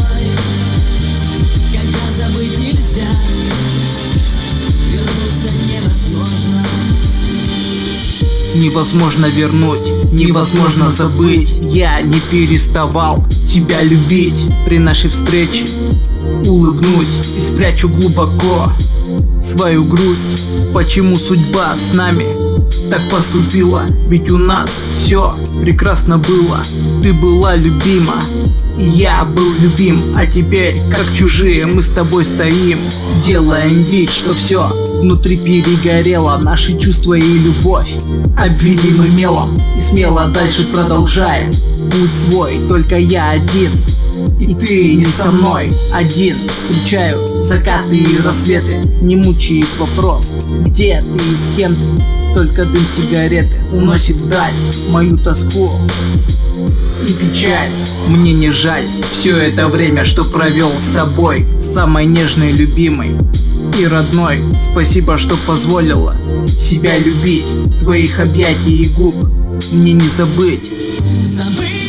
тобой, когда забыть нельзя, вернуться невозможно. Невозможно вернуть, невозможно забыть. Я не переставал тебя любить. При нашей встрече улыбнусь и спрячу глубоко свою грусть. Почему судьба с нами так поступила? Ведь у нас все прекрасно было. Ты была любима, и я был любим. А теперь, как чужие, мы с тобой стоим, делаем вид, что все внутри перегорело. Наши чувства и любовь обвели мы мелом, и смело дальше продолжаем путь свой. Только я один, и ты не со мной. Один встречаю закаты и рассветы. Не мучает вопрос, где ты и с кем ты. Только дым сигареты уносит вдаль мою тоску и печаль. Мне не жаль все это время, что провел с тобой, самой нежной, любимой и родной. Спасибо, что позволила себя любить. Твоих объятий и губ мне не забыть. Забыть